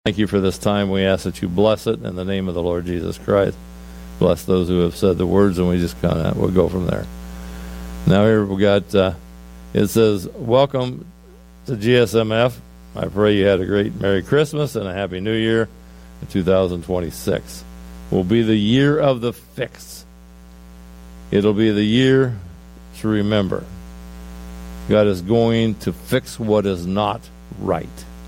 Thank you for this time. We ask that you bless it in the name of the Lord Jesus Christ. Bless those who have said the words, and we just we'll go from there. Now here we got, it says, welcome to GSMF. I pray you had a great Merry Christmas and a Happy New Year in 2026. Will be the year of the fix. It'll be the year to remember. God is going to fix what is not right.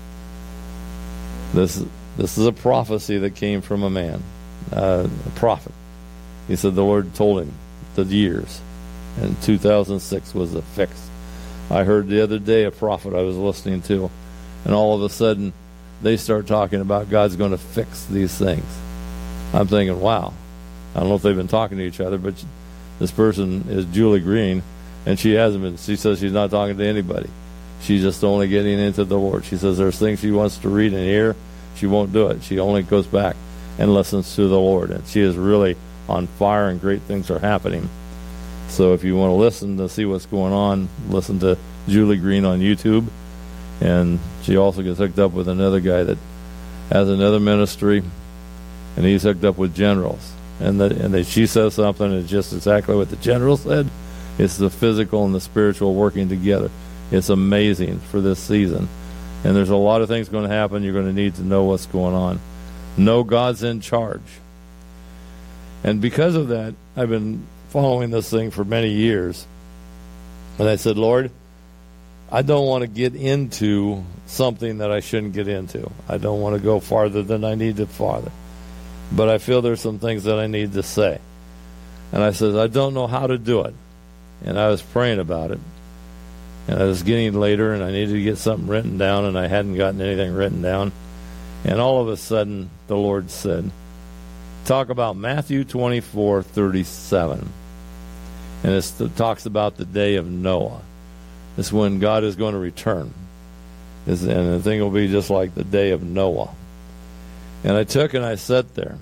This is a prophecy that came from a man, a prophet. He said the Lord told him the years, and 2006 was the fix. I heard the other day a prophet I was listening to, and all of a sudden they start talking about God's going to fix these things. I'm thinking, wow. I don't know if they've been talking to each other, but this person is Julie Green, and she hasn't been. She says she's not talking to anybody. She's just only getting into the Lord. She says there's things she wants to read and hear. She won't do it. She only goes back and listens to the Lord. And she is really on fire, and great things are happening. So if you want to listen to see what's going on, listen to Julie Green on YouTube. And she also gets hooked up with another guy that has another ministry, and he's hooked up with generals. And she says something, and it's just exactly what the general said. It's the physical and the spiritual working together. It's amazing for this season. And there's a lot of things going to happen. You're going to need to know what's going on. Know God's in charge. And because of that, I've been following this thing for many years. And I said, Lord, I don't want to get into something that I shouldn't get into. I don't want to go farther than I need to farther. But I feel there's some things that I need to say. And I said, I don't know how to do it. And I was praying about it. And I was getting later, and I needed to get something written down, and I hadn't gotten anything written down. And all of a sudden, the Lord said, talk about Matthew 24:37. And it talks about the day of Noah. It's when God is going to return. And the thing will be just like the day of Noah. And I took and I sat there.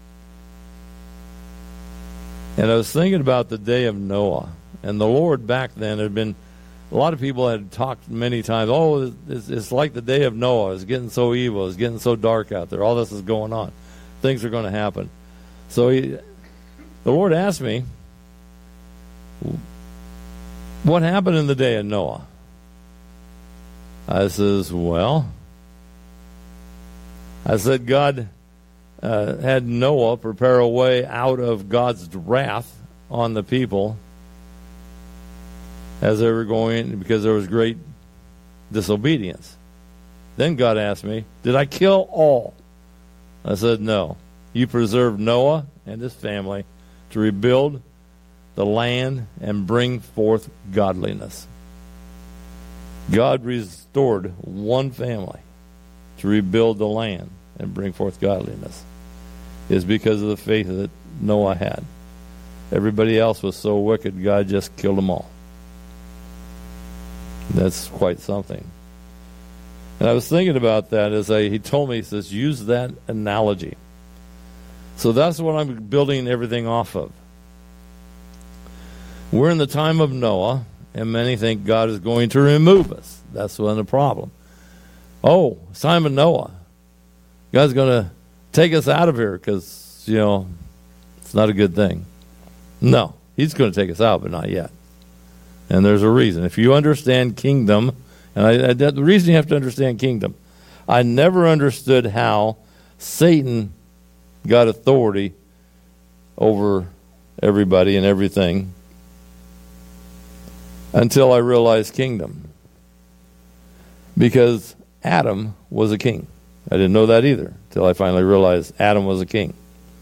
And I was thinking about the day of Noah. And the Lord back then had been, a lot of people had talked many times, oh, it's like the day of Noah. It's getting so evil. It's getting so dark out there. All this is going on. Things are going to happen. So the Lord asked me, what happened in the day of Noah? I said, God had Noah prepare a way out of God's wrath on the people as they were going, because there was great disobedience. Then God asked me, did I kill all? I said, no. You preserved Noah and his family to rebuild the land and bring forth godliness. God restored one family to rebuild the land and bring forth godliness. It's because of the faith that Noah had. Everybody else was so wicked, God just killed them all. That's quite something. And I was thinking about that as he told me, he says, use that analogy. So that's what I'm building everything off of. We're in the time of Noah, and many think God is going to remove us. That's one of the problem. Oh, it's time of Noah. God's going to take us out of here because, it's not a good thing. No, he's going to take us out, but not yet. And there's a reason. If you understand kingdom, and the reason you have to understand kingdom, I never understood how Satan got authority over everybody and everything until I realized kingdom. Because Adam was a king. I didn't know that either until I finally realized Adam was a king.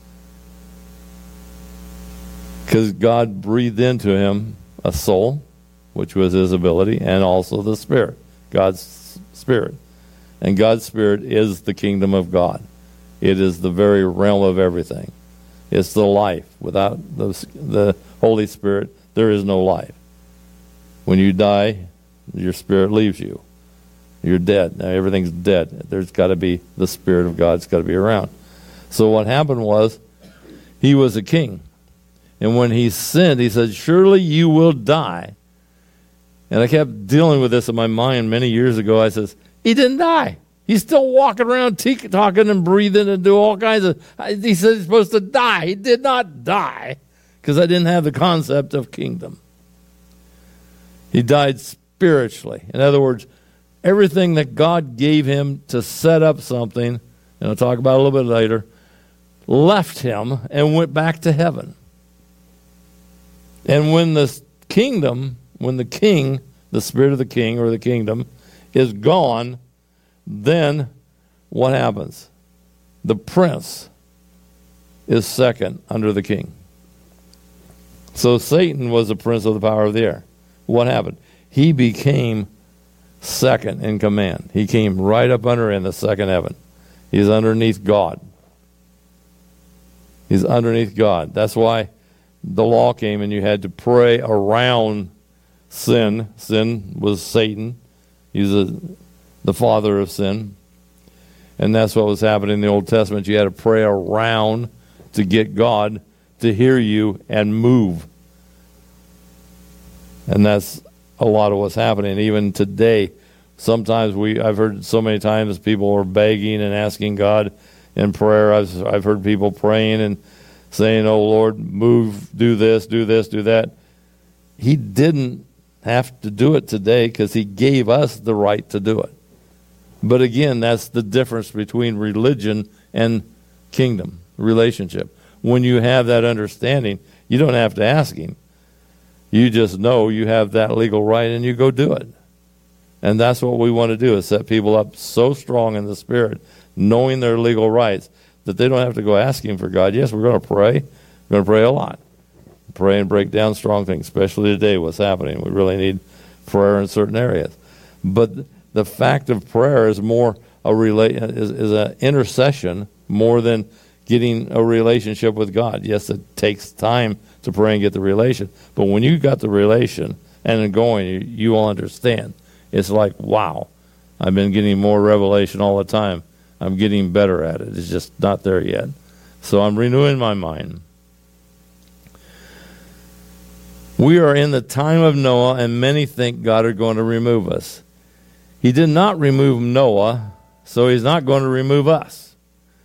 Because God breathed into him a soul, which was his ability, and also the Spirit, God's Spirit. And God's Spirit is the kingdom of God. It is the very realm of everything. It's the life. Without the Holy Spirit, there is no life. When you die, your spirit leaves you. You're dead. Now everything's dead. There's got to be the Spirit of God's got to be around. So what happened was, he was a king. And when he sinned, he said, surely you will die. And I kept dealing with this in my mind many years ago. I says, he didn't die. He's still walking around talking and breathing and doing all kinds of... He said he's supposed to die. He did not die because I didn't have the concept of kingdom. He died spiritually. In other words, everything that God gave him to set up something, and I'll talk about it a little bit later, left him and went back to heaven. And when the kingdom, when the king, the spirit of the king or the kingdom, is gone, then what happens? The prince is second under the king. So Satan was the prince of the power of the air. What happened? He became second in command. He came right up under in the second heaven. He's underneath God. He's underneath God. That's why the law came and you had to pray around sin. Sin was Satan. He's the father of sin. And that's what was happening in the Old Testament. You had to pray around to get God to hear you and move. And that's a lot of what's happening. Even today, sometimes I've heard so many times people are begging and asking God in prayer. I've heard people praying and saying, "Oh Lord, move, do this, do this, do that." He didn't have to do it today because he gave us the right to do it. But again, that's the difference between religion and kingdom relationship. When you have that understanding, you don't have to ask him. You just know you have that legal right and you go do it. And that's what we want to do, is set people up so strong in the spirit, knowing their legal rights, that they don't have to go asking for God. Yes, we're going to pray. We're going to pray a lot. Pray and break down strong things, especially today, what's happening. We really need prayer in certain areas. But the fact of prayer is more is an intercession more than getting a relationship with God. Yes, it takes time to pray and get the relation. But when you got the relation and going, you will understand. It's like, wow, I've been getting more revelation all the time. I'm getting better at it. It's just not there yet. So I'm renewing my mind. We are in the time of Noah, and many think God are going to remove us. He did not remove Noah, so he's not going to remove us.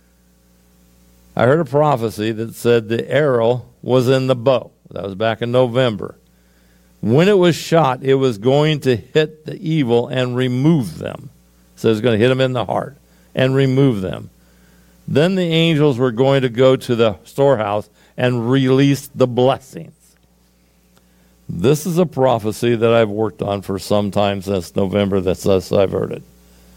I heard a prophecy that said the arrow was in the bow. That was back in November. When it was shot, it was going to hit the evil and remove them. So it's going to hit them in the heart and remove them. Then the angels were going to go to the storehouse and release the blessings. This is a prophecy that I've worked on for some time since November. That's thus I've heard it.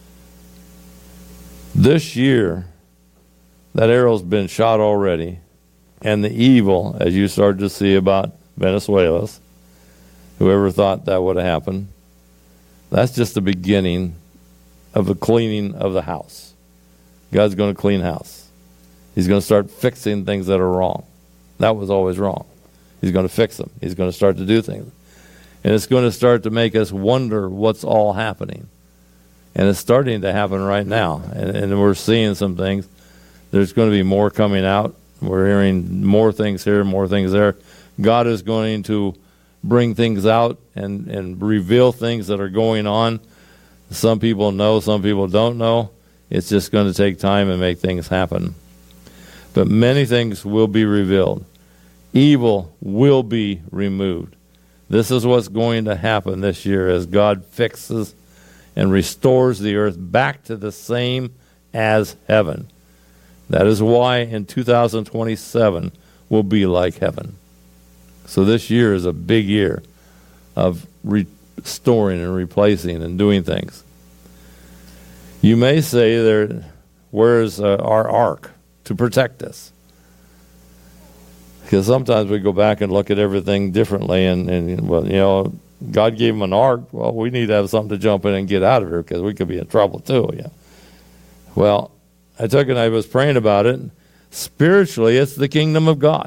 This year, that arrow's been shot already, and the evil, as you started to see about Venezuela's, whoever thought that would have happened, that's just the beginning of the cleaning of the house. God's going to clean house. He's going to start fixing things that are wrong. That was always wrong. He's going to fix them. He's going to start to do things. And it's going to start to make us wonder what's all happening. And it's starting to happen right now. And we're seeing some things. There's going to be more coming out. We're hearing more things here, more things there. God is going to bring things out and reveal things that are going on. Some people know, some people don't know. It's just going to take time and make things happen. But many things will be revealed. Evil will be removed. This is what's going to happen this year as God fixes and restores the earth back to the same as heaven. That is why in 2027 will be like heaven. So this year is a big year of restoring and replacing and doing things. You may say, where is our ark to protect us? Because sometimes we go back and look at everything differently, and well, you know, God gave them an ark. Well, we need to have something to jump in and get out of here because we could be in trouble too. Yeah. Well, I took it and I was praying about it. Spiritually, it's the kingdom of God.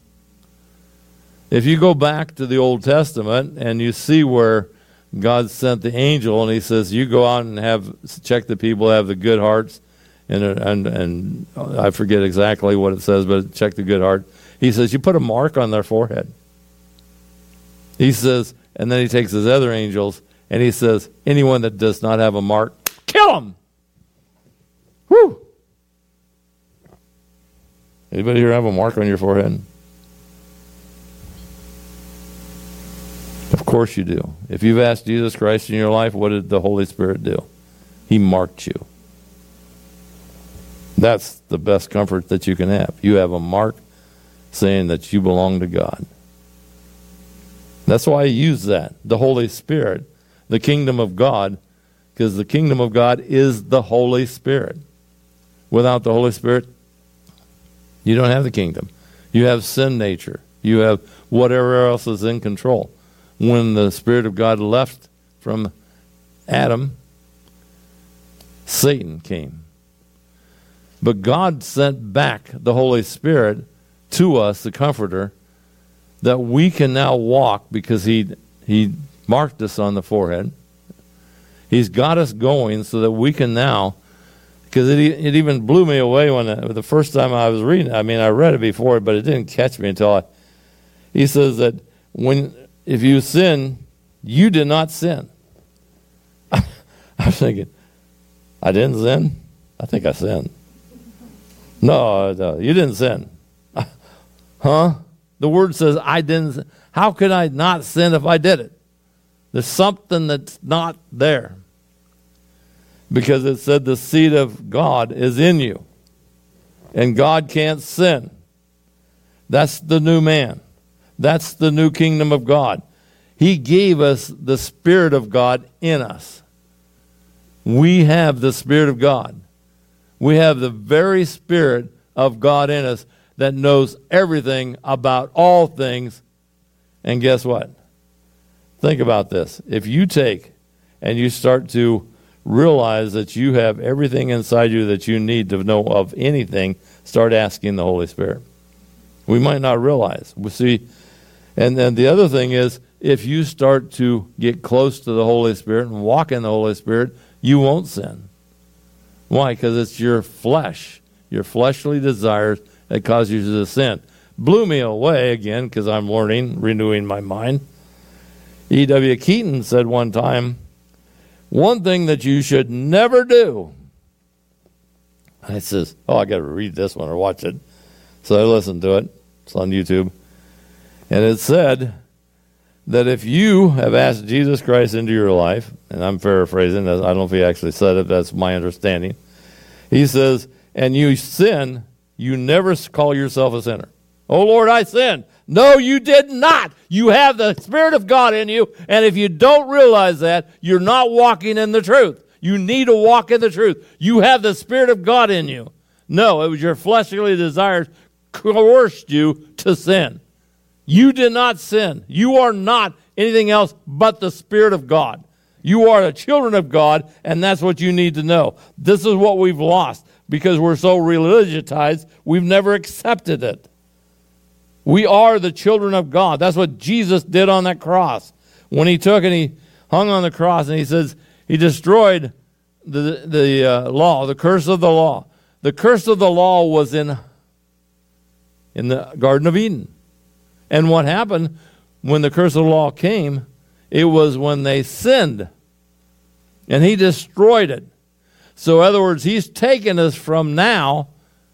If you go back to the Old Testament and you see where God sent the angel and he says, you go out and check the people, have the good hearts, and I forget exactly what it says, but check the good heart. He says, you put a mark on their forehead. He says, and then he takes his other angels and he says, anyone that does not have a mark, kill him. Anybody here have a mark on your forehead? Of course you do. If you've asked Jesus Christ in your life, what did the Holy Spirit do? He marked you. That's the best comfort that you can have. You have a mark saying that you belong to God. That's why I use that. The Holy Spirit, the kingdom of God, because the kingdom of God is the Holy Spirit. Without the Holy Spirit, you don't have the kingdom. You have sin nature. You have whatever else is in control. When the Spirit of God left from Adam, Satan came. But God sent back the Holy Spirit to us, the Comforter, that we can now walk because He marked us on the forehead. He's got us going so that we can now, because it even blew me away when the first time I was reading it. I mean, I read it before, but it didn't catch me until he says that if you sin, you did not sin. I was thinking, I didn't sin? I think I sinned. No, you didn't sin. Huh? The word says I didn't sin. How could I not sin if I did it? There's something that's not there. Because it said the seed of God is in you. And God can't sin. That's the new man. That's the new kingdom of God. He gave us the Spirit of God in us. We have the Spirit of God. We have the very Spirit of God in us that knows everything about all things. And guess what? Think about this. If you take and you start to realize that you have everything inside you that you need to know of anything, start asking the Holy Spirit. We might not realize. We see, and then the other thing is, if you start to get close to the Holy Spirit and walk in the Holy Spirit, you won't sin. Why? Because it's your flesh, your fleshly desires that cause you to sin. Blew me away again because I'm learning, renewing my mind. E.W. Keaton said one time, one thing that you should never do. I says, I got to read this one or watch it. So I listened to it. It's on YouTube. And it said that if you have asked Jesus Christ into your life, and I'm paraphrasing, I don't know if he actually said it, that's my understanding. He says, and you sin, you never call yourself a sinner. Oh, Lord, I sinned. No, you did not. You have the Spirit of God in you, and if you don't realize that, you're not walking in the truth. You need to walk in the truth. You have the Spirit of God in you. No, it was your fleshly desires coerced you to sin. You did not sin. You are not anything else but the Spirit of God. You are the children of God, and that's what you need to know. This is what we've lost because we're so religiousized, we've never accepted it. We are the children of God. That's what Jesus did on that cross. When he took and he hung on the cross, and he says he destroyed the law, the curse of the law. The curse of the law was in the Garden of Eden. And what happened when the curse of the law came, it was when they sinned. And he destroyed it. So in other words, he's taken us from now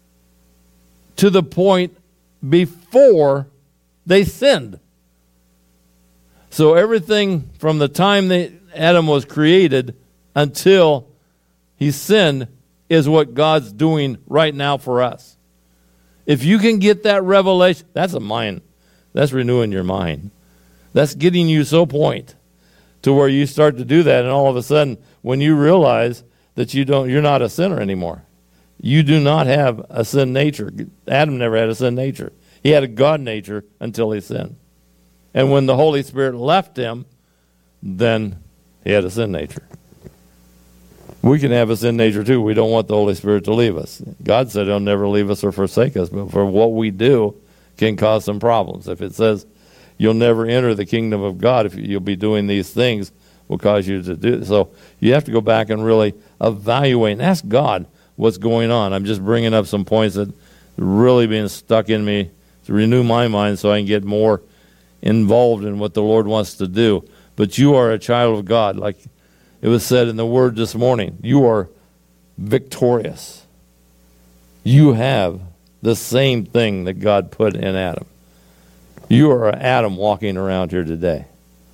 to the point before they sinned. So everything from the time that Adam was created until he sinned is what God's doing right now for us. If you can get that revelation, that's a mind. That's renewing your mind. That's getting you so point to where you start to do that, and all of a sudden, when you realize that you're not a sinner anymore. You do not have a sin nature. Adam never had a sin nature. He had a God nature until he sinned. And when the Holy Spirit left him, then he had a sin nature. We can have a sin nature too. We don't want the Holy Spirit to leave us. God said he'll never leave us or forsake us, but for what we do can cause some problems. If it says you'll never enter the kingdom of God if you'll be doing these things, will cause you to do. So you have to go back and really evaluate and ask God what's going on. I'm just bringing up some points that really been stuck in me to renew my mind so I can get more involved in what the Lord wants to do. But you are a child of God. Like it was said in the Word this morning, you are victorious. You have the same thing that God put in Adam. You are Adam walking around here today.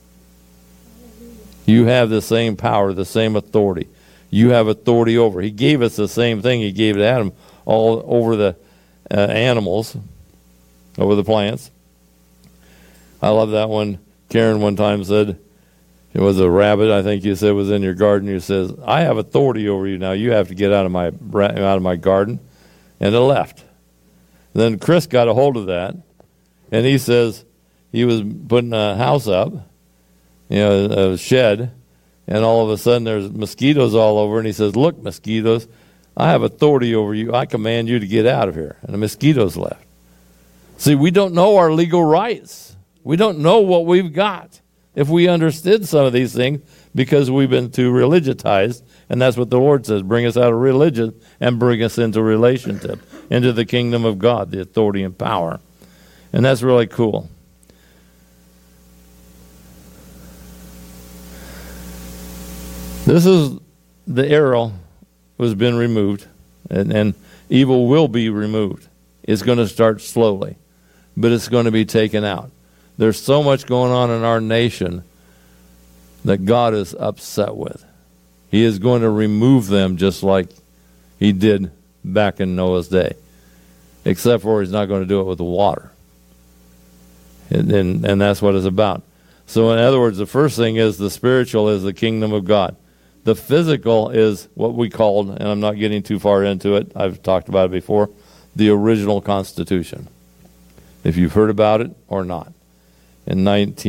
You have the same power, the same authority. You have authority over. He gave us the same thing He gave to Adam all over the animals, over the plants. I love that one. Karen one time said, it was a rabbit, I think you said, was in your garden. You says, I have authority over you now. You have to get out of my garden. And it left. Then Chris got a hold of that, and he says he was putting a house up, a shed, and all of a sudden there's mosquitoes all over, and he says, look, mosquitoes, I have authority over you. I command you to get out of here. And the mosquitoes left. See, we don't know our legal rights. We don't know what we've got. If we understood some of these things, because we've been too religiousized, and that's what the Lord says, bring us out of religion and bring us into relationship, into the kingdom of God, the authority and power. And that's really cool. This is the arrow has been removed, and evil will be removed. It's going to start slowly, but it's going to be taken out. There's so much going on in our nation that God is upset with. He is going to remove them just like He did back in Noah's day, except for He's not going to do it with the water. And that's what it's about. So in other words, the first thing is the spiritual is the kingdom of God. The physical is what we called, and I'm not getting too far into it, I've talked about it before, the original Constitution. If you've heard about it or not. In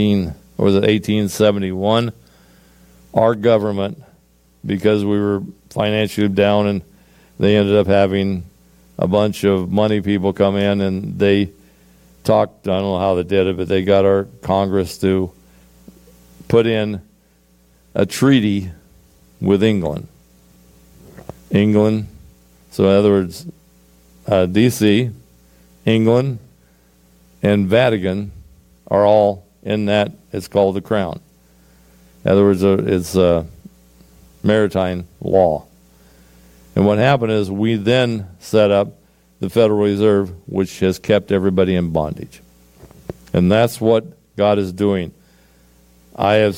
1871, our government, because we were financially down, and they ended up having a bunch of money people come in, and they talked, I don't know how they did it, but they got our Congress to put in a treaty with England. So in other words, D.C., England, and Vatican are all in that. It's called the Crown. In other words, it's maritime law. And what happened is we then set up the Federal Reserve, which has kept everybody in bondage. And that's what God is doing. I have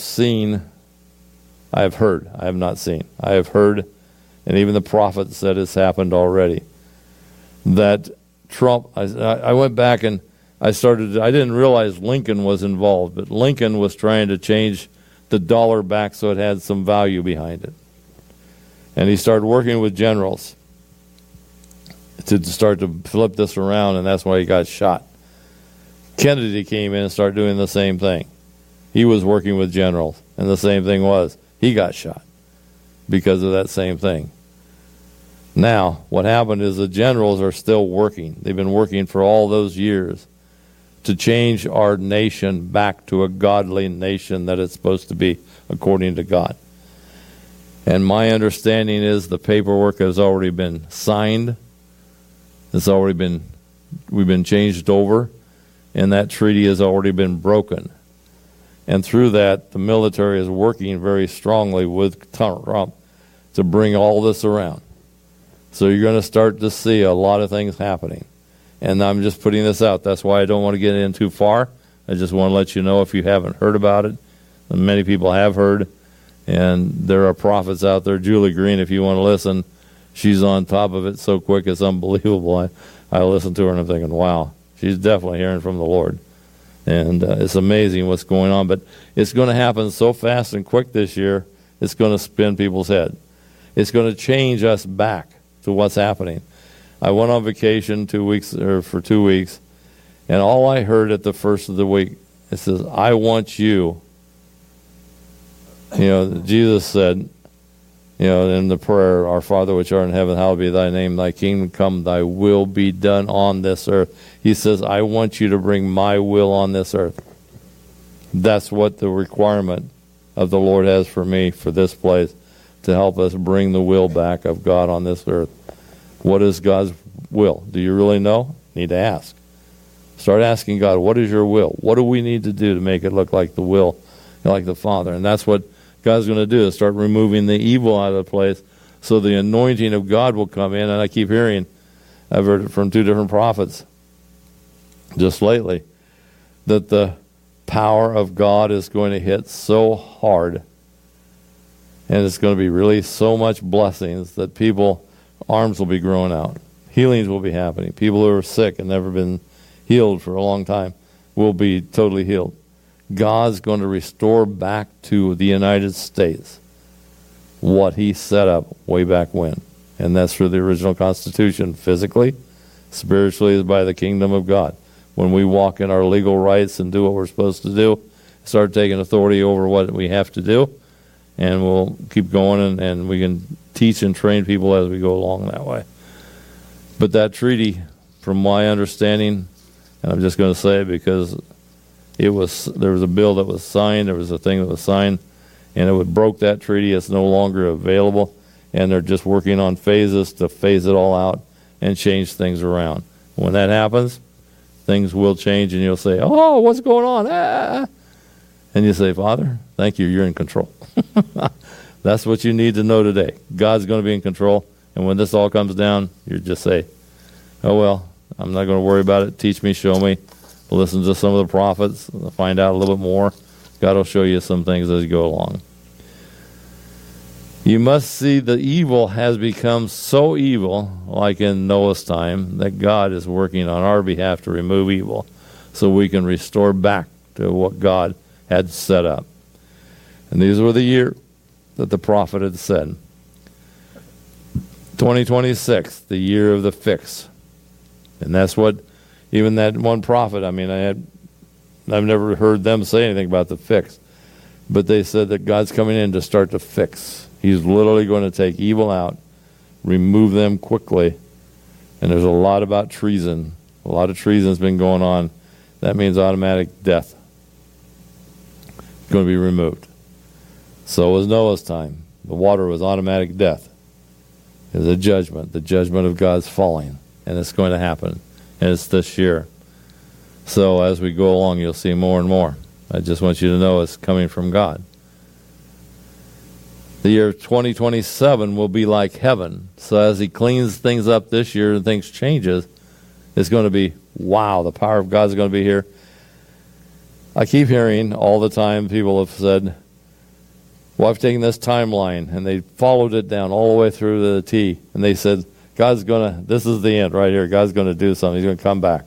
heard, I have not seen. I have heard, and even the prophet said it's happened already, that Trump, I went back and I didn't realize Lincoln was involved, but Lincoln was trying to change the dollar back so it had some value behind it. And he started working with generals to start to flip this around, and that's why he got shot. Kennedy came in and started doing the same thing. He was working with generals, and the same thing was, he got shot because of that same thing. Now, what happened is the generals are still working. They've been working for all those years to change our nation back to a godly nation that it's supposed to be according to God. And my understanding is the paperwork has already been signed. We've been changed over, and that treaty has already been broken. And through that, the military is working very strongly with Trump to bring all this around. So you're going to start to see a lot of things happening. And I'm just putting this out. That's why I don't want to get in too far. I just want to let you know if you haven't heard about it. And many people have heard. And there are prophets out there. Julie Green, if you want to listen, she's on top of it so quick it's unbelievable. I listen to her and I'm thinking, wow, she's definitely hearing from the Lord. And it's amazing what's going on. But it's going to happen so fast and quick this year, it's going to spin people's head. It's going to change us back to what's happening. I went on vacation for 2 weeks, and all I heard at the first of the week, it says, I want you. Jesus said, in the prayer, Our Father which art in heaven, hallowed be thy name, thy kingdom come, thy will be done on this earth. He says, I want you to bring my will on this earth. That's what the requirement of the Lord has for me, for this place, to help us bring the will back of God on this earth. What is God's will? Do you really know? Need to ask. Start asking God, what is your will? What do we need to do to make it look like the will, like the Father? And that's what God's going to do, is start removing the evil out of the place so the anointing of God will come in. And I keep hearing, I've heard it from 2 different prophets just lately, that the power of God is going to hit so hard, and it's going to be really so much blessings that people, arms will be growing out. Healings will be happening. People who are sick and never been healed for a long time will be totally healed. God's going to restore back to the United States what he set up way back when. And that's through the original Constitution. Physically, spiritually is by the kingdom of God. When we walk in our legal rights and do what we're supposed to do, start taking authority over what we have to do, and we'll keep going, and we can teach and train people as we go along that way. But that treaty, from my understanding, and I'm just going to say it because there was a bill that was signed, there was a thing that was signed, and it broke that treaty. It's no longer available, and they're just working on phases to phase it all out and change things around. When that happens, things will change, and you'll say, "Oh, what's going on?" Ah. And you say, "Father, thank you, you're in control." That's what you need to know today. God's going to be in control, and when this all comes down, you just say, "Oh, well, I'm not going to worry about it. Teach me, show me. Listen to some of the prophets, find out a little bit more. God will show you some things as you go along." You must see the evil has become so evil, like in Noah's time, that God is working on our behalf to remove evil so we can restore back to what God had set up. And these were the years that the prophet had said. 2026, the year of the fix. And that's what even that one prophet, I've never heard them say anything about the fix. But they said that God's coming in to start to fix. He's literally going to take evil out, remove them quickly. And there's a lot about treason. A lot of treason's been going on. That means automatic death. It's going to be removed. So was Noah's time. The water was automatic death. It's a judgment. The judgment of God's falling. And it's going to happen. And it's this year. So as we go along, you'll see more and more. I just want you to know it's coming from God. The year 2027 will be like heaven. So as he cleans things up this year and things changes, it's going to be, wow, the power of God's going to be here. I keep hearing all the time people have said, well, I've taken this timeline, and they followed it down all the way through to the T, and they said, this is the end right here. God's going to do something. He's going to come back.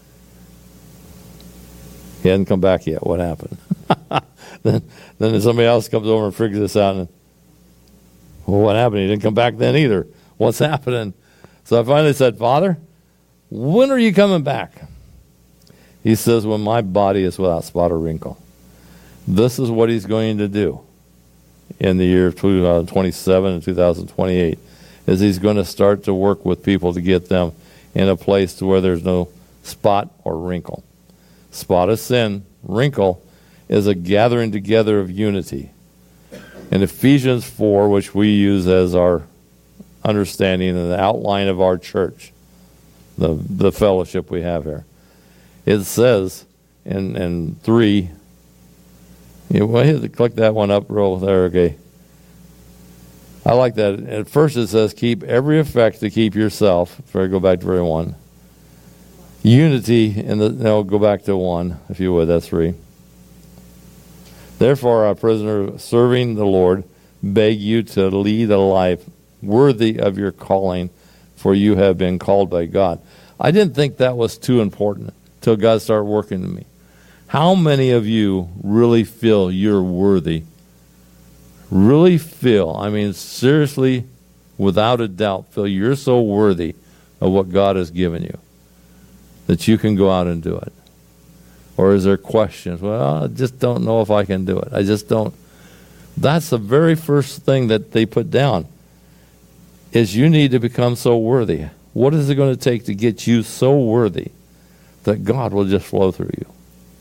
He hasn't come back yet. What happened? then somebody else comes over and figures this out, and well, what happened? He didn't come back then either. What's happening? So I finally said, Father, when are you coming back? He says, when my body is without spot or wrinkle. This is what he's going to do in the year of 2027 and 2028, is he's going to start to work with people to get them in a place to where there's no spot or wrinkle. Spot is sin. Wrinkle is a gathering together of unity. In Ephesians 4, which we use as our understanding and the outline of our church, the fellowship we have here, it says in 3, click that one up real there, okay. I like that. At first it says, keep every effect to keep yourself. Before I go back to verse 1. Unity, go back to 1, if you would, that's 3. Therefore, our prisoner serving the Lord, beg you to lead a life worthy of your calling, for you have been called by God. I didn't think that was too important until God started working in me. How many of you really feel you're worthy? Really feel, seriously, without a doubt, feel you're so worthy of what God has given you that you can go out and do it? Or is there questions? Well, I just don't know if I can do it. I just don't. That's the very first thing that they put down, is you need to become so worthy. What is it going to take to get you so worthy that God will just flow through you?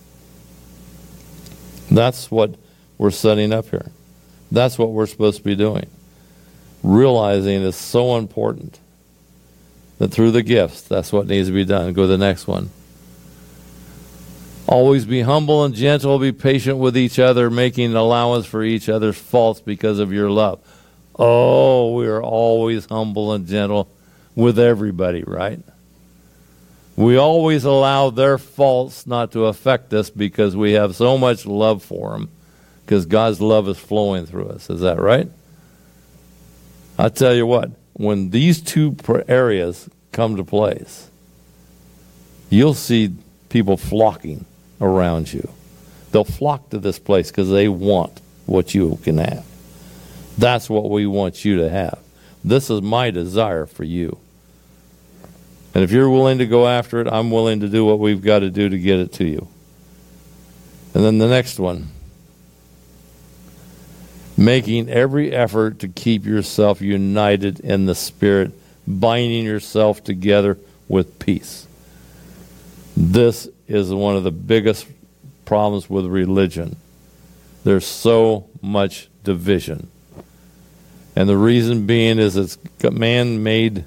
That's what we're setting up here. That's what we're supposed to be doing. Realizing it's so important that through the gifts, that's what needs to be done. Go to the next one. Always be humble and gentle, be patient with each other, making allowance for each other's faults because of your love. Oh, we are always humble and gentle with everybody, right? We always allow their faults not to affect us because we have so much love for them, because God's love is flowing through us. Is that right? I tell you what, when these two areas come to place, you'll see people flocking around you. They'll flock to this place because they want what you can have. That's what we want you to have. This is my desire for you. And if you're willing to go after it, I'm willing to do what we've got to do to get it to you. And then the next one. Making every effort to keep yourself united in the Spirit, binding yourself together with peace. This is one of the biggest problems with religion. There's so much division. And the reason being is it's man-made,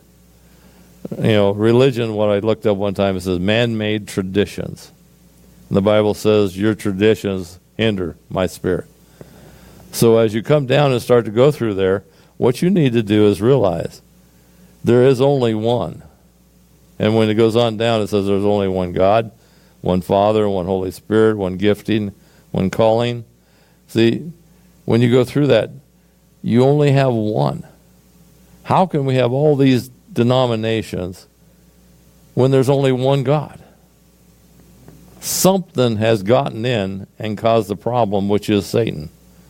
religion, what I looked up one time, it says man-made traditions. And the Bible says your traditions hinder my spirit. So as you come down and start to go through there, what you need to do is realize there is only one. And when it goes on down, it says there's only one God, one Father, one Holy Spirit, one gifting, one calling. See, when you go through that, you only have one. How can we have all these denominations when there's only one God? Something has gotten in and caused the problem, which is Satan.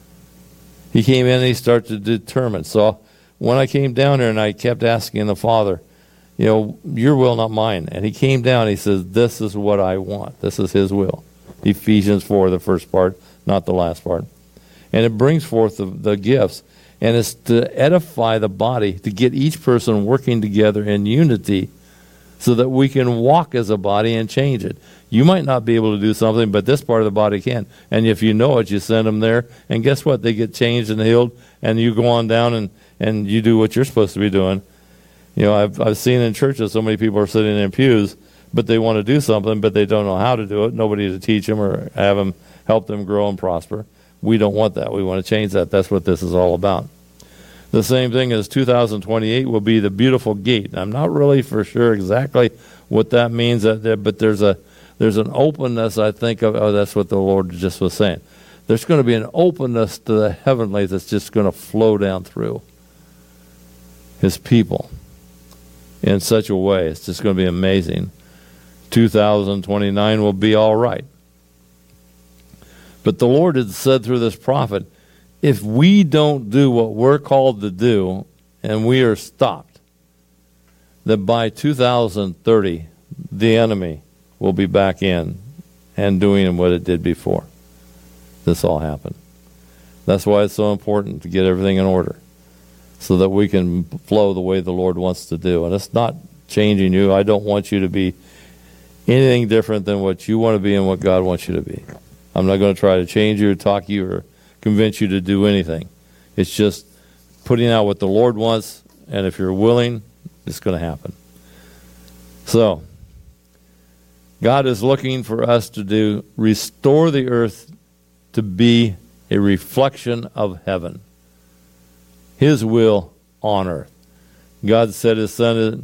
He came in and he started to determine. So when I came down there and I kept asking the Father, your will, not mine. And he came down and he says, this is what I want. This is his will. Ephesians 4, the first part, not the last part. And it brings forth the gifts. And it's to edify the body, to get each person working together in unity so that we can walk as a body and change it. You might not be able to do something, but this part of the body can. And if you know it, you send them there. And guess what? They get changed and healed. And you go on down and you do what you're supposed to be doing. I've seen in churches so many people are sitting in pews, but they want to do something, but they don't know how to do it. Nobody to teach them or have them help them grow and prosper. We don't want that. We want to change that. That's what this is all about. The same thing as 2028 will be the beautiful gate. I'm not really for sure exactly what that means, but there's an openness, I think, that's what the Lord just was saying. There's going to be an openness to the heavenlies that's just going to flow down through his people in such a way. It's just going to be amazing. 2029 will be all right. But the Lord had said through this prophet, if we don't do what we're called to do and we are stopped, that by 2030, the enemy will be back in and doing what it did before. This all happened. That's why it's so important to get everything in order so that we can flow the way the Lord wants to do. And it's not changing you. I don't want you to be anything different than what you want to be and what God wants you to be. I'm not going to try to change you or talk you or convince you to do anything. It's just putting out what the Lord wants, and if you're willing, it's going to happen. So, God is looking for us to restore the earth to be a reflection of heaven. His will on earth. God sent His Son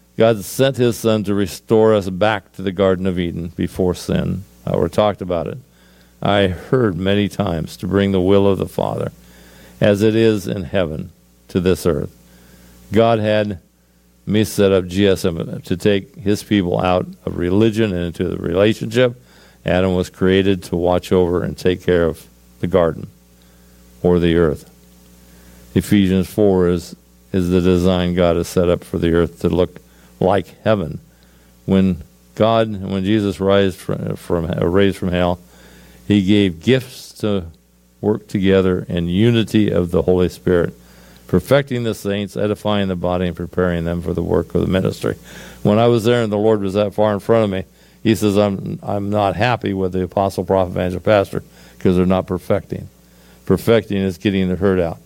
to restore us back to the Garden of Eden before sin. We talked about it. I heard many times to bring the will of the Father as it is in heaven to this earth. God had me set up GSM to take his people out of religion and into the relationship. Adam was created to watch over and take care of the garden or the earth. Ephesians 4 is the design God has set up for the earth to look like heaven. When Jesus raised from hell, he gave gifts to work together in unity of the Holy Spirit, perfecting the saints, edifying the body, and preparing them for the work of the ministry. When I was there and the Lord was that far in front of me, he says, I'm not happy with the apostle, prophet, evangelist, pastor, because they're not perfecting. Perfecting is getting the herd out.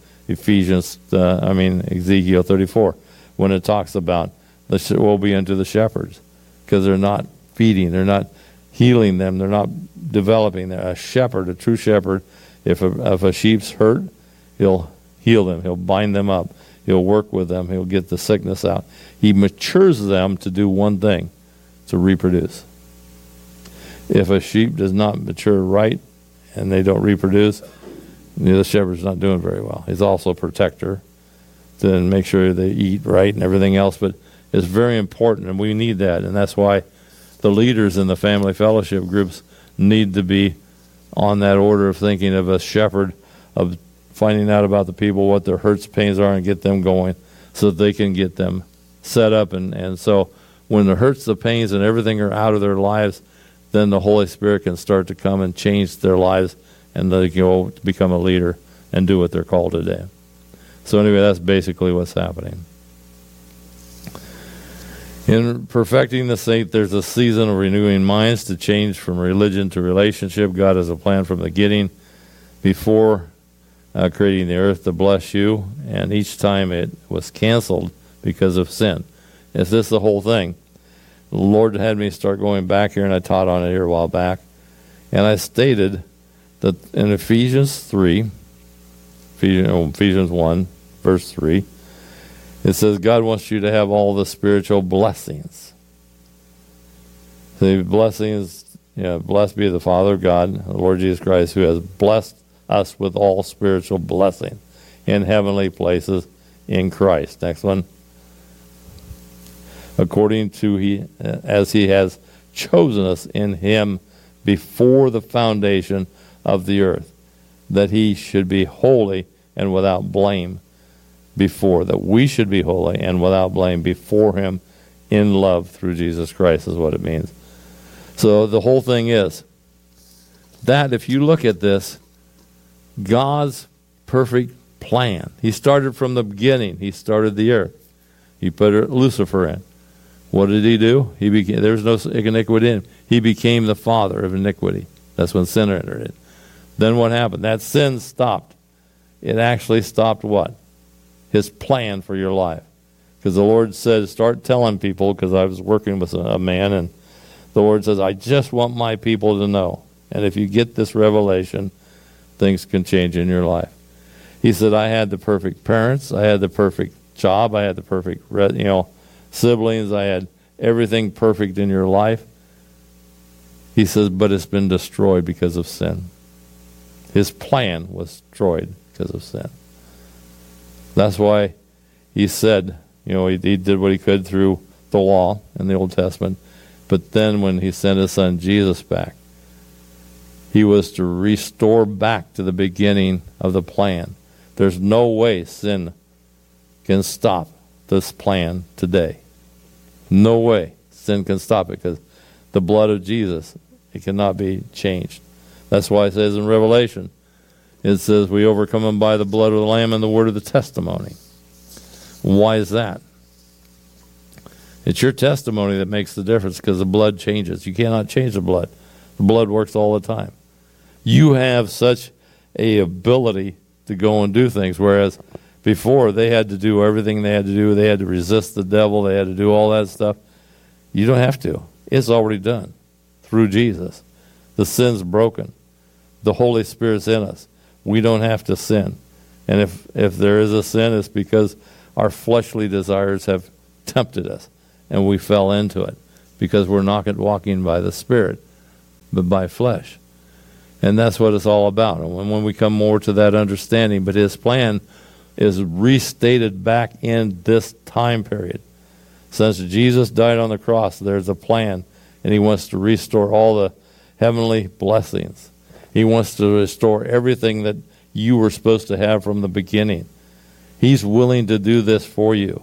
Ezekiel 34, when it talks about will be unto the shepherds, because they're not feeding, they're not healing them, they're not developing. A shepherd, a true shepherd, if a sheep's hurt, he'll heal them, he'll bind them up, He'll work with them. He'll get the sickness out. He matures them to do one thing, to reproduce. If a sheep does not mature right and they don't reproduce, the shepherd's not doing very well. He's also a protector to make sure they eat right and everything else, but it's very important, and we need that, and that's why the leaders in the family fellowship groups need to be on that order of thinking of a shepherd, of finding out about the people, what their hurts, pains are, and get them going so that they can get them set up. And so when the hurts, the pains, and everything are out of their lives, then the Holy Spirit can start to come and change their lives, and they go to become a leader and do what they're called to do. So anyway, that's basically what's happening. In perfecting the saint, there's a season of renewing minds to change from religion to relationship. God has a plan from the beginning, before creating the earth, to bless you, and each time it was canceled because of sin. Is this the whole thing? The Lord had me start going back here, and I taught on it here a while back, and I stated that in Ephesians 1, verse 3, it says God wants you to have all the spiritual blessings. The blessings, blessed be the Father of God, the Lord Jesus Christ, who has blessed us with all spiritual blessing in heavenly places in Christ. Next one. According to as he has chosen us in him before the foundation of the earth, that he should be holy and without blame that we should be holy and without blame before him in love through Jesus Christ, is what it means. So the whole thing is that if you look at this, God's perfect plan. He started from the beginning. He started the earth. He put Lucifer in. What did he do? There was no iniquity in him. He became the father of iniquity. That's when sin entered in. Then what happened? That sin stopped. It actually stopped what? His plan for your life. Because the Lord said, start telling people, because I was working with a man, and the Lord says, I just want my people to know. And if you get this revelation, things can change in your life. He said, I had the perfect parents. I had the perfect job. I had the perfect siblings. I had everything perfect in your life. He says, but it's been destroyed because of sin. His plan was destroyed because of sin. That's why he said, he did what he could through the law in the Old Testament. But then when he sent his son Jesus back, he was to restore back to the beginning of the plan. There's no way sin can stop this plan today. No way sin can stop it, because the blood of Jesus, it cannot be changed. That's why it says in Revelation, it says we overcome them by the blood of the Lamb and the word of the testimony. Why is that? It's your testimony that makes the difference, because the blood changes. You cannot change the blood. The blood works all the time. You have such a ability to go and do things, whereas before they had to do everything they had to do. They had to resist the devil. They had to do all that stuff. You don't have to. It's already done through Jesus. The sin's broken. The Holy Spirit's in us. We don't have to sin. And if there is a sin, it's because our fleshly desires have tempted us, and we fell into it, because we're not walking by the Spirit, but by flesh. And that's what it's all about. And when we come more to that understanding, but his plan is restated back in this time period. Since Jesus died on the cross, there's a plan, and he wants to restore all the heavenly blessings. He wants to restore everything that you were supposed to have from the beginning. He's willing to do this for you.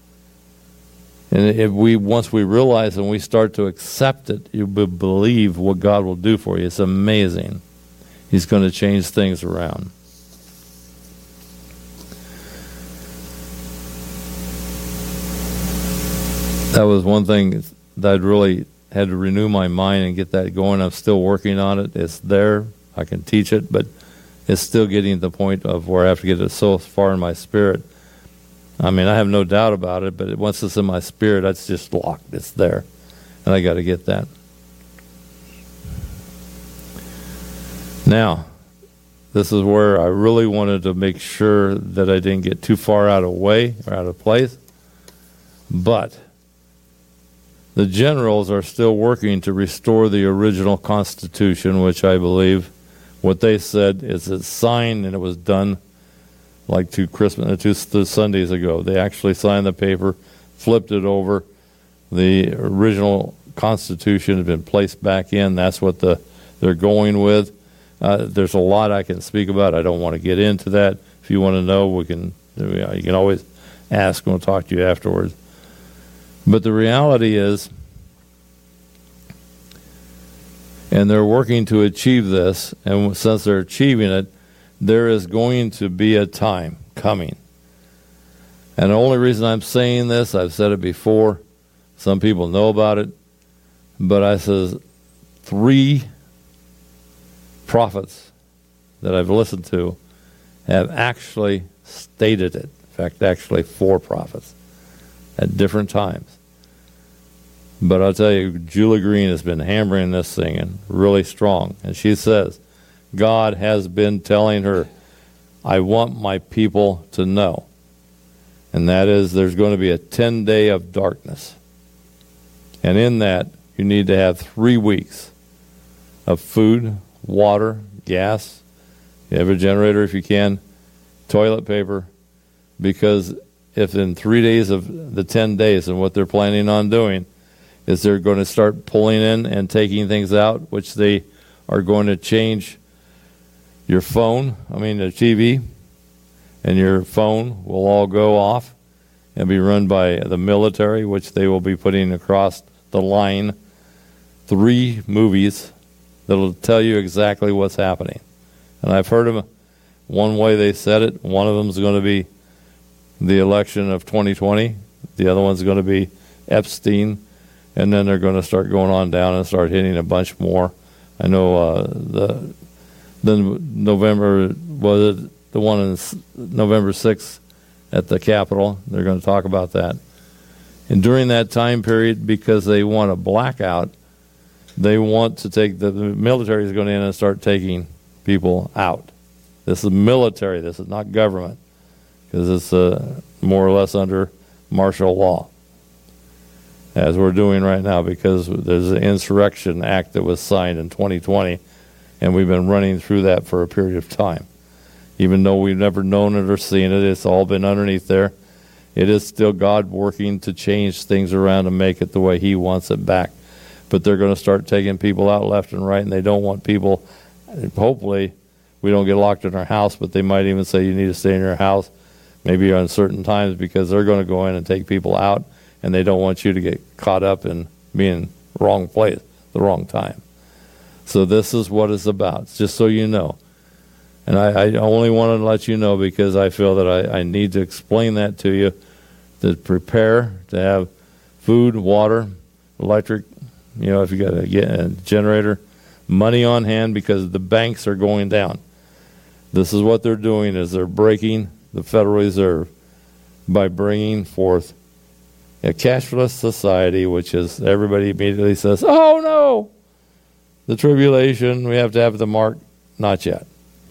And once we realize and we start to accept it, you believe what God will do for you. It's amazing. He's going to change things around. That was one thing that I'd really had to renew my mind and get that going. I'm still working on it. It's there. I can teach it, but it's still getting to the point of where I have to get it so far in my spirit. I mean, I have no doubt about it, but once it's in my spirit, it's just locked. It's there. And I got to get that. Now, This is where I really wanted to make sure that I didn't get too far out of place. But the generals are still working to restore the original Constitution, which I believe what they said is it's signed and it was done like two Sundays ago. They actually signed the paper, flipped it over. The original Constitution has been placed back in. That's what they're going with. There's a lot I can speak about. I don't want to get into that. If you want to know, you can always ask and we'll talk to you afterwards. But the reality is, and they're working to achieve this, and since they're achieving it, there is going to be a time coming. And the only reason I'm saying this, I've said it before, some people know about it, but I says 3 prophets that I've listened to have actually stated it. In fact, actually 4 prophets at different times. But I'll tell you, Julie Green has been hammering this thing and really strong. And she says, God has been telling her, I want my people to know. And that is, there's going to be a 10-day of darkness. And in that, you need to have 3 weeks of food, water, gas, you have a generator if you can, toilet paper, because if in 3 days of the 10 days, and what they're planning on doing, is they're going to start pulling in and taking things out, which they are going to change your phone, the TV, and your phone will all go off and be run by the military, which they will be putting across the line 3 movies that will tell you exactly what's happening. And I've heard them, one way they said it, one of them is going to be the election of 2020, the other one's going to be Epstein, and then they're going to start going on down and start hitting a bunch more. I know November, was it the one in November 6th at the Capitol? They're going to talk about that. And during that time period, because they want a blackout, they want to take, the military is going in and start taking people out. This is military, this is not government, because it's more or less under martial law, as we're doing right now, because there's an insurrection act that was signed in 2020, and we've been running through that for a period of time. Even though we've never known it or seen it, it's all been underneath there. It is still God working to change things around and make it the way He wants it back. But they're going to start taking people out left and right, and they don't want people, hopefully, we don't get locked in our house, but they might even say you need to stay in your house, maybe on certain times, because they're going to go in and take people out, and they don't want you to get caught up in being wrong place, the wrong time. So this is what it's about, just so you know. And I only wanted to let you know because I feel that I need to explain that to you, to prepare, to have food, water, electric, if you got a generator, money on hand, because the banks are going down. This is what they're doing, is they're breaking the Federal Reserve by bringing forth a cashless society, which is, everybody immediately says, oh no, the tribulation, we have to have the mark. Not yet.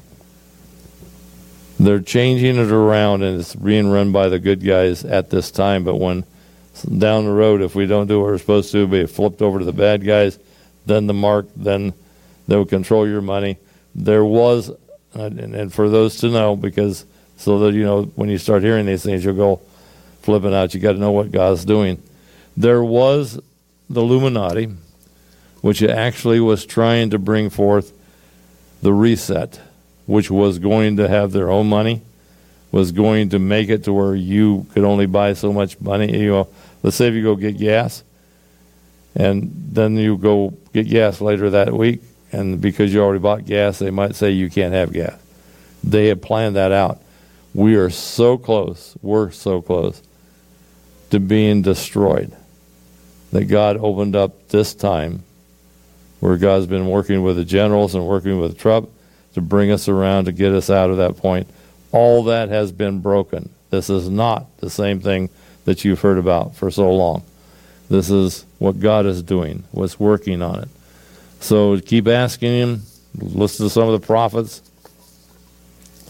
They're changing it around, and it's being run by the good guys at this time, but when down the road, if we don't do what we're supposed to, be flipped over to the bad guys, then the mark, then they'll control your money. There was, and for those to know, because so that when you start hearing these things, you'll go flipping out. You got to know what God's doing. There was the Illuminati, which actually was trying to bring forth the reset, which was going to have their own money, was going to make it to where you could only buy so much money. Let's say if you go get gas, and then you go get gas later that week, and because you already bought gas, they might say you can't have gas. They had planned that out. We are so close, we're so close to being destroyed, that God opened up this time, where God's been working with the generals and working with Trump to bring us around, to get us out of that point. All that has been broken. This is not the same thing that you've heard about for so long. This is what God is doing, what's working on it. So keep asking Him, listen to some of the prophets,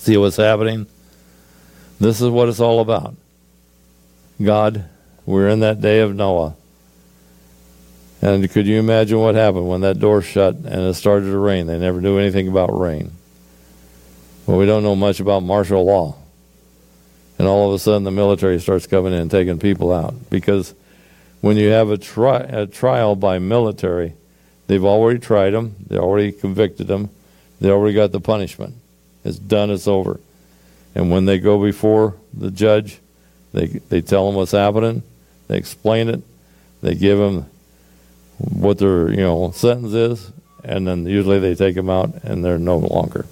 See what's happening? This is what it's all about. God, we're in that day of Noah. And could you imagine what happened when that door shut and it started to rain? They never knew anything about rain. Well, we don't know much about martial law. And all of a sudden the military starts coming in and taking people out. Because when you have a trial by military, they've already tried them, they already convicted them, they already got the punishment. It's done, it's over. And when they go before the judge, they tell them what's happening, they explain it, they give them what their sentence is, and then usually they take them out and they're no longer.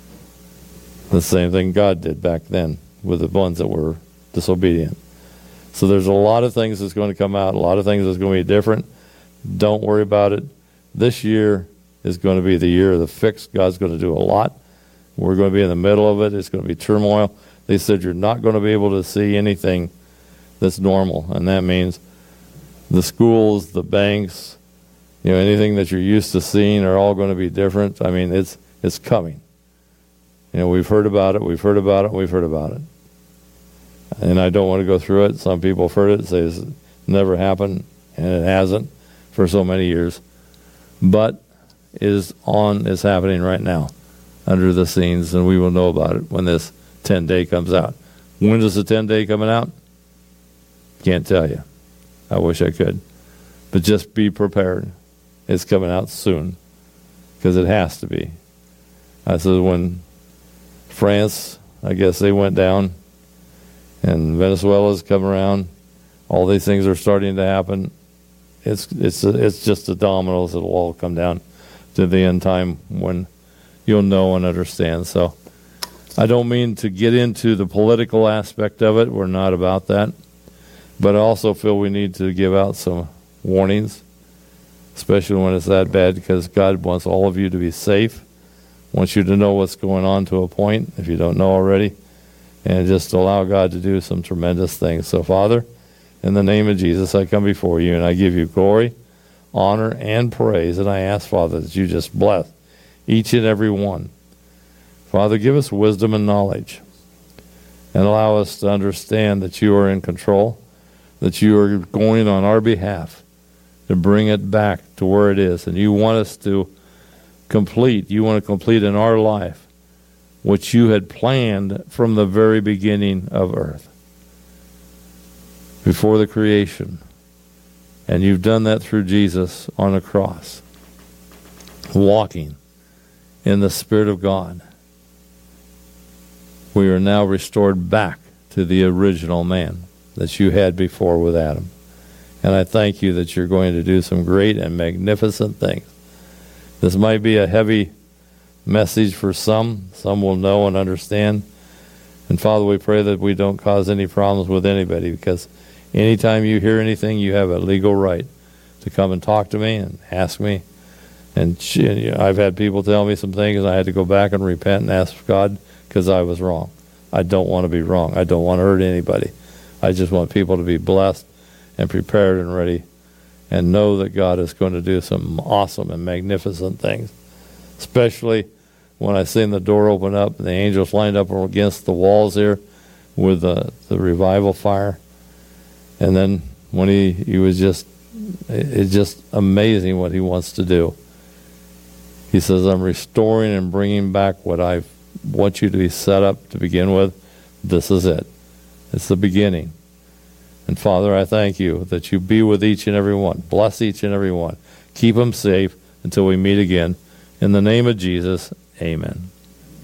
The same thing God did back then with the ones that were disobedient. So there's a lot of things that's going to come out, a lot of things that's going to be different. Don't worry about it. This year is going to be the year of the fix. God's going to do a lot. We're going to be in the middle of it. It's going to be turmoil. They said you're not going to be able to see anything that's normal, and that means the schools, the banks, anything that you're used to seeing are all going to be different. I mean, it's coming. We've heard about it, we've heard about it, we've heard about it. And I don't want to go through it. Some people have heard it, say it's never happened, and it hasn't for so many years. But it's happening right now under the scenes, and we will know about it when this 10-day comes out. When is the 10-day coming out? Can't tell you. I wish I could. But just be prepared. It's coming out soon, because it has to be. I said when France, I guess they went down, and Venezuela's come around, all these things are starting to happen. It's just the dominoes that'll all come down to the end time when you'll know and understand. So I don't mean to get into the political aspect of it. We're not about that. But I also feel we need to give out some warnings, especially when it's that bad, because God wants all of you to be safe, wants you to know what's going on to a point, if you don't know already, and just allow God to do some tremendous things. So, Father, in the name of Jesus, I come before you, and I give you glory, honor, and praise, and I ask, Father, that you just bless each and every one. Father, give us wisdom and knowledge, and allow us to understand that you are in control, that you are going on our behalf to bring it back to where it is. And you want us to complete in our life what you had planned from the very beginning of earth, before the creation. And you've done that through Jesus on the cross, walking in the Spirit of God. We are now restored back to the original man that you had before with Adam. And I thank you that you're going to do some great and magnificent things. This might be a heavy message for some. Some will know and understand. And Father, we pray that we don't cause any problems with anybody, because anytime you hear anything, you have a legal right to come and talk to me and ask me. And I've had people tell me some things, and I had to go back and repent and ask God, because I was wrong. I don't want to be wrong. I don't want to hurt anybody. I just want people to be blessed and prepared and ready, and know that God is going to do some awesome and magnificent things. Especially when I seen the door open up and the angels lined up against the walls here with the revival fire. And then when he was it's just amazing what he wants to do. He says, I'm restoring and bringing back what I want you to be set up to begin with. This is it. It's the beginning. And Father, I thank you that you be with each and every one. Bless each and every one. Keep them safe until we meet again. In the name of Jesus, amen.